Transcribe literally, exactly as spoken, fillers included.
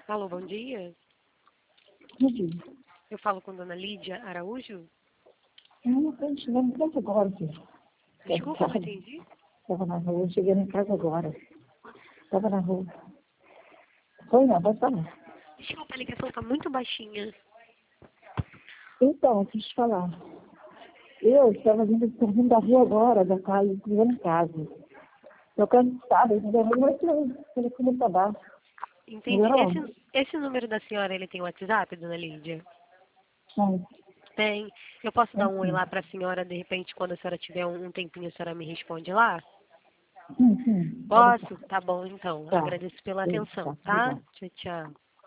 Alô, bom dia. Bom dia. Eu falo com Dona Lídia Araújo? Eu não estou chegando em casa agora, filho. Desculpa, não entendi. Estava na rua, chegando em casa agora. Estava na rua. Foi não, pode falar. Desculpa, a ligação está muito baixinha. Então, deixa eu te falar. Eu estava vindo, estou vindo da rua agora, da casa, chegando em casa. Estou cansada, entendeu? Mas o telefone está baixo. Entendi. Melhorou? Esse, esse número da senhora, ele tem WhatsApp, Dona Lídia? Não. Tem. Eu posso dar um oi Sim, lá para a senhora, de repente, quando a senhora tiver um, um tempinho, a senhora me responde lá? sim, sim. Pode deixar. Posso? Tá bom, então. Tá. Agradeço pela Sim, tá. atenção, tá? Obrigada. Tchau, tchau.